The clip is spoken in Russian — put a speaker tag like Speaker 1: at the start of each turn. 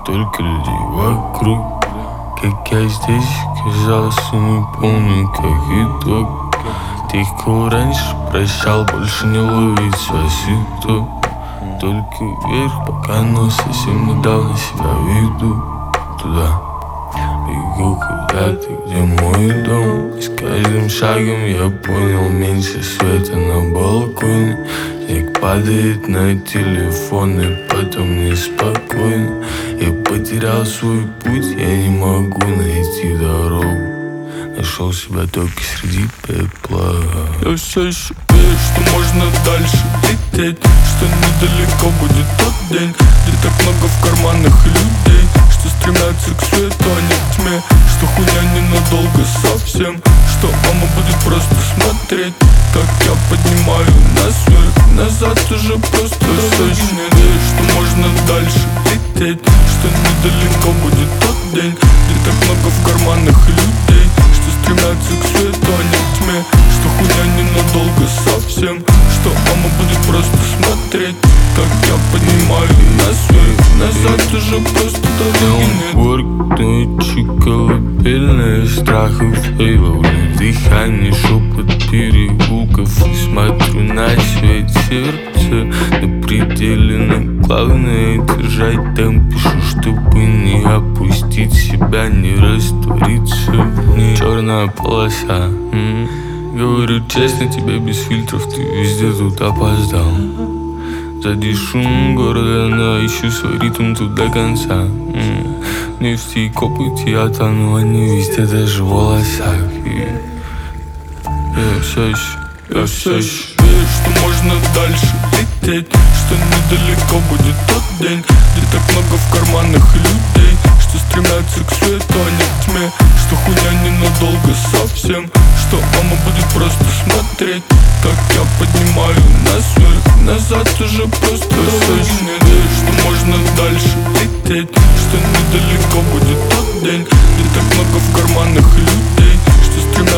Speaker 1: только людей вокруг. Как я здесь оказался, не помню, как итог. Тех, кого раньше прощал, больше не ловит связь. Только вверх, пока, но совсем недавно себя веду туда. Бегу куда-то, где мой дом. И с каждым шагом я понял, меньше света на балконе. Снег падает на телефон, и потом неспокойно. Я потерял свой путь, я не могу найти дорогу. Нашел себя только среди пепла. Я все еще верю, что можно дальше лететь, что недалеко будет тот день, где так много в карманах людей, что стремятся к свету, а не к тьме, что хуйня ненадолго совсем, что мама будет просто смотреть, как я поднимаю нас вверх, назад уже просто. Я все еще не верю, что можно дальше лететь, что недалеко будет тот день, где так много в карманах людей, что стремятся к свету, а не к тьме, что хуйня ненадолго совсем, что мама будет просто смотреть, как я поднимаю нас вверх, назад уже просто дороги нет. Work, ночью колыбельная страхов, фейлов, дыхание, шепот переулков. И смотрю на свет сердца на пределе, но главное держать темп. Пишу, чтобы не опустить себя, не раствориться в ней. Черная полоса. Говорю честно тебе, без фильтров, ты везде тут опоздал. Сзади шум города, но ищу свой ритм тут до конца. Нефти и копоти, я тону, они везде, даже в волосах. Я все еще верю, что можно дальше лететь, что недалеко будет тот день, где так много в карманах людей, что стремятся к свету, а не к тьме, что хуйня ненадолго совсем, что мама будет просто смотреть, как я поднимаю нас вверх, назад уже просто. Я все еще не верю, что можно дальше лететь, что недалеко будет тот день, где так много в карманах людей, что стремятся